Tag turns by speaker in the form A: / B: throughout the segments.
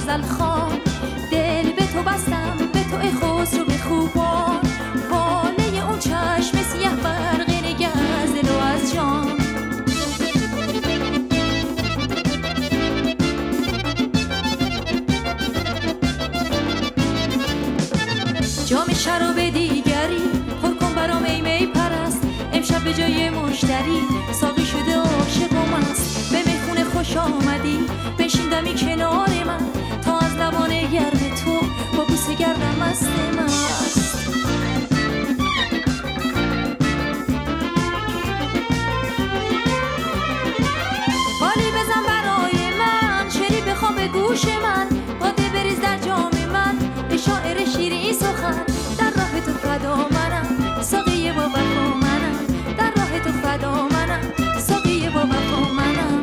A: غزل خوان، دل به تو بستم، به تو ای خسرو به خوبان، واله اون چشم سیه برق نگه از دل و از جان. جام شراب دیگری پر کن برام ای می پرست، امشب به جای مشتری ساقی شده عاشق و مست. به میخونه خوش آمدی بنشین دمی کنار من، تا از لبان گرم تو با بوسه گردم مست مست. حالی بزن برای من، شعری بخوام به گوش من، باده بریز در جام من، ای شاعر شیرین سخن. در راه تو فدا منم، ساقی با وفا منم، در راه تو فدا منم، ساقی با وفا منم.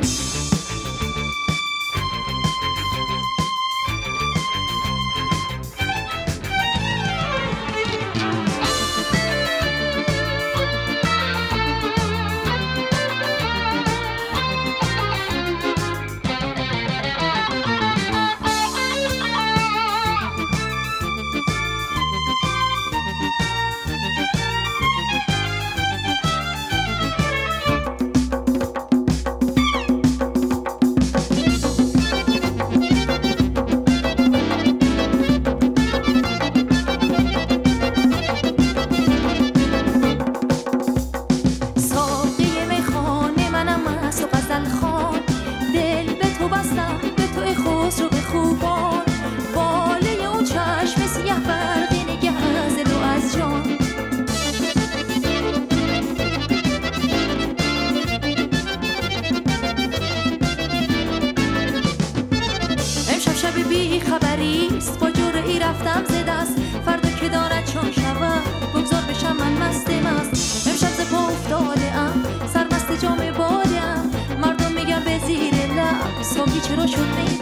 A: دل به تو بستم، به تو ای خسرو به خوبان، واله اون چشم سیه برق نگه از دل و از جان. امشب شب بی خبریست، با جرعی رفتم ز دست، فردا که دارد چون شود بگذار بشم من مست مست. امشب ز پا افتاده ام، سرمست جام باده ام، مردم میگن به زیر لب ساقی چرا شد